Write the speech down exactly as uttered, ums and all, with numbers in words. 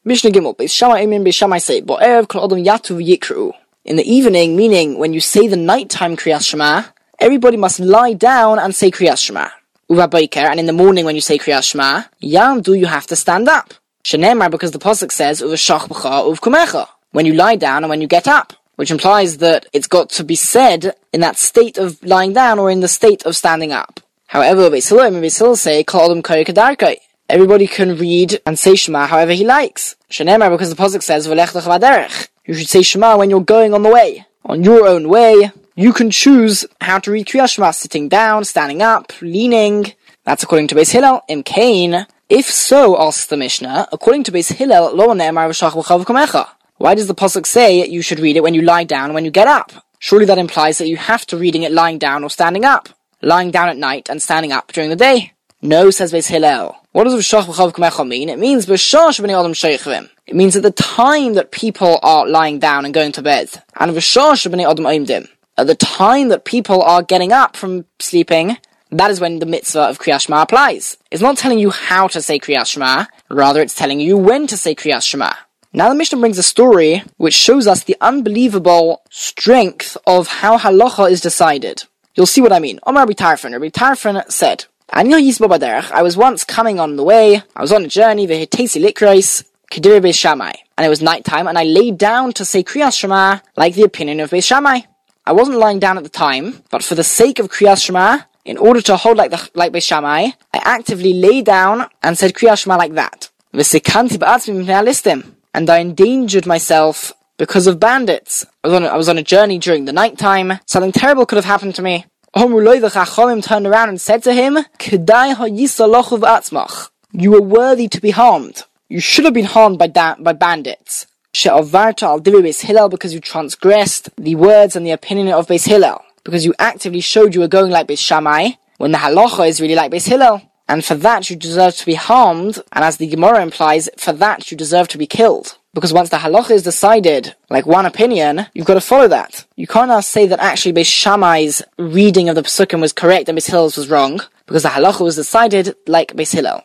Mishnah Gimel, Beis Shammai Eimin, Beis Shammai say, Bo'erev kol adam yatu v'yikru. In the evening, meaning when you say the nighttime Kriyas Shema, everybody must lie down and say Kriyas Shema. Uva Boker, and in the morning when you say Kriyas Shema, Yamdu, you have to stand up. Shenemar, because the pasuk says, Uva Shach B'cha, Uv Kumecha, when you lie down and when you get up, which implies that it's got to be said in that state of lying down or in the sstate of standing up. However, Beis Hillel and Beis Hillel say, Kol adam kore kedarkei. Everybody can read and say Shema however he likes. Shenemar, because the pasuk says, V'lech lech v'derech. You should say Shema when you're going on the way. On your own way, you can choose how to read Kriyas Shema, sitting down, standing up, leaning. That's according to Beis Hillel. Im Kain, if so, asks the Mishnah, according to Beis Hillel, Lo ne'emar v'shach b'cha v'kumecha. Why does the pasuk say you should read it when you lie down and when you get up? Surely that implies that you have to reading it lying down or standing up. Lying down at night and standing up during the day. No, says Beis Hillel. What does v'shach b'cha v'kumecha mean? It means b'shah shebnei adam sheichvim. It means at the time that people are lying down and going to bed. And v'shah shebnei adam oimdim. At the time that people are getting up from sleeping, that is when the mitzvah of Kriyas Shema applies. It's not telling you how to say Kriyas Shema, rather it's telling you when to say Kriyas Shema. Now the Mishnah brings a story which shows us the unbelievable strength of how halacha is decided. You'll see what I mean. Omar Rabbi Tarfon, Rabbi Tarfon said, I was once coming on the way, I was on a journey, v'hetesi likreis, kedir Beis Shammai, and it was nighttime, and I laid down to say Kriyas Shema like the opinion of Beis Shammai. I wasn't lying down at the time, but for the sake of Kriyas Shema, in order to hold like the like Beis Shammai, I actively lay down and said Kriyas Shema like that. V'sekanti ba'atzmi mipnei halistim. And I endangered myself because of bandits. I was, on a, I was on a journey during the night time. Something terrible could have happened to me. The Chachamim turned around and said to him, you were worthy to be harmed. You should have been harmed by da- by bandits. She'avarta al divrei Beis Hillel, because you transgressed the words and the opinion of Beis Hillel. Because you actively showed you were going like Beis Shammai, when the halacha is really like Beis Hillel. And for that you deserve to be harmed, and as the Gemara implies, for that you deserve to be killed. Because once the halacha is decided, like one opinion, you've got to follow that. You can't now say that actually Beis Shammai's reading of the Pesukim was correct and Beis Hillel's was wrong, because the halacha was decided like Beis Hillel.